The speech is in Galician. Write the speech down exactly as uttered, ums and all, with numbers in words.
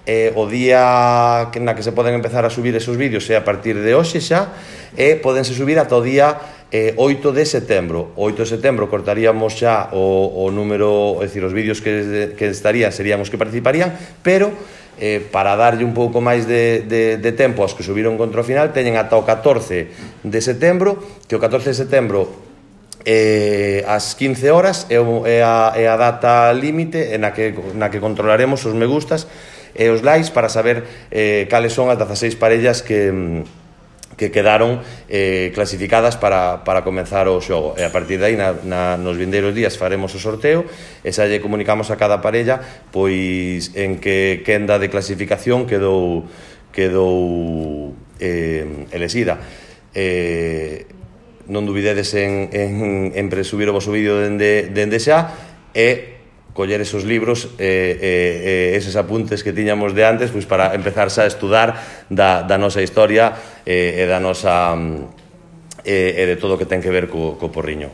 eh, o día que, na que se poden empezar a subir esos vídeos é a partir de hoxe xa, e podense subir ata o día eh, oito de setembro. O oito de setembro cortaríamos xa o, o número, é dicir, os vídeos que, que estarían serían os que participarían, pero eh, para darlle un pouco máis de, de, de tempo aos que subiron contra o final, teñen ata o catorce de setembro, que o catorce de setembro eh, ás quince horas é, o, é, a, é a data límite na que, na que controlaremos os me gustas e os likes para saber eh, cales son as dezaseis parellas que que quedaron eh, clasificadas para, para comenzar o xogo. E a partir de aí, na, na, nos vindeiros días, faremos o sorteo e xa lle comunicamos a cada parella pois en que quenda de clasificación quedou, quedou eh, elexida. Eh, non dubidedes en, en, en presubir o vosso vídeo dende, dende xa e coller esos libros e eh, eh, eses apuntes que tiñamos de antes pois para empezar xa a estudar da, da nosa historia e eh, da nosa e eh, de todo o que ten que ver co, co porriño.